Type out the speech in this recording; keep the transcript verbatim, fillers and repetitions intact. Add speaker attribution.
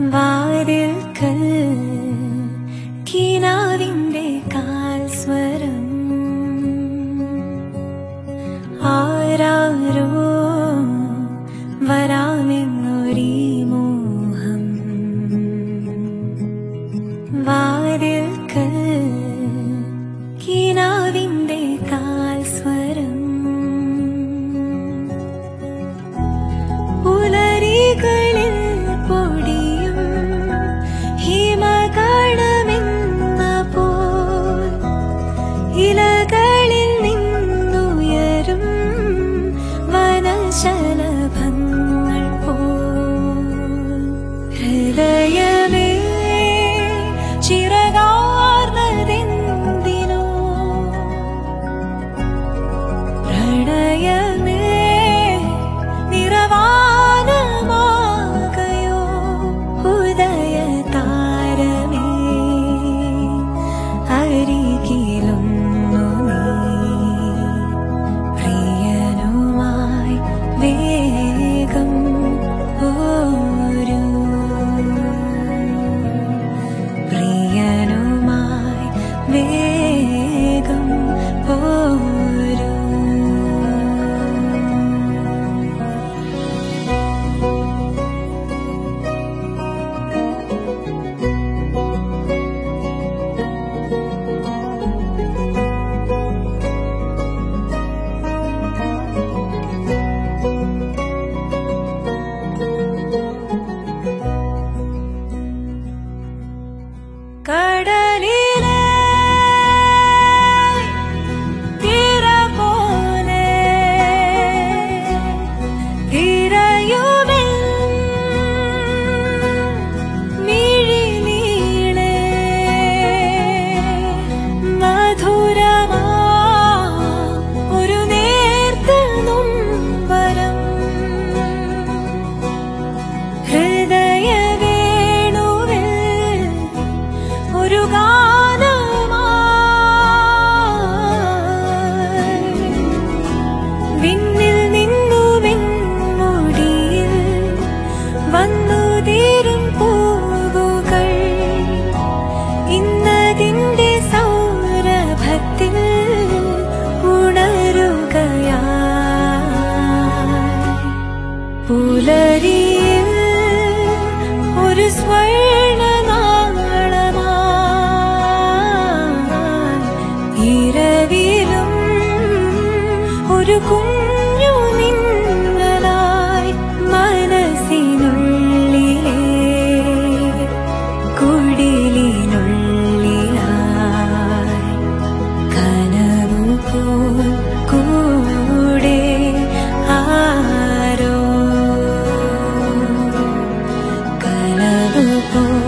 Speaker 1: വാതിൽക്കൽ കിനാവിന്റെ കാൽസ്വരം ആരാരോ വരാമെന്നൊരീ മോഹം വാതിൽക്കൽ കിനാവിന്റെ കാൽസ്വരം പുലരികളിൽ പൊടിയും ഹിമകണമെന്ന പോൽ ഇലകളിൽ നിന്നുയരും വനശലഭങ്ങൾ പോൽ ഹൃദയമേ ചിറകാർന്നതെന്തിനോ പ്രണയമേ നിറവാനമാകയോ ഉദയതാരമേ അരികിലൊന്നു നീ പ്രിയനുമായി വേഗം പോരൂ പ്രിയനുമായി വേഗം പോരൂ കടലിലെ തിര പോലെ തിരയുമെൻ മിഴിനീളെ മധുരമാ ഒരു നേർത്ത നൊമ്പരം ഹൃദയവേണുവിൽ ഒരു ഗാനമായി വിണ്ണിൽ നിന്നു വെൺമുടിയിൽ വന്നുതീരും പൂവുകൾ ഇന്നതിന്റെ സൗരഭത്തിൽ ഉണരുകയായി പുലരിയിൽ ഒരു സ്വർണ്ണനാളമായി ഇരവിലും ഒരു കുഞ്ഞു നിങ്ങളായി മനസ്സിനുള്ളിലെ കുടിലിനുള്ളിലായി കനവുപോൽ കൂടെ ആരോ കനവുപോൽ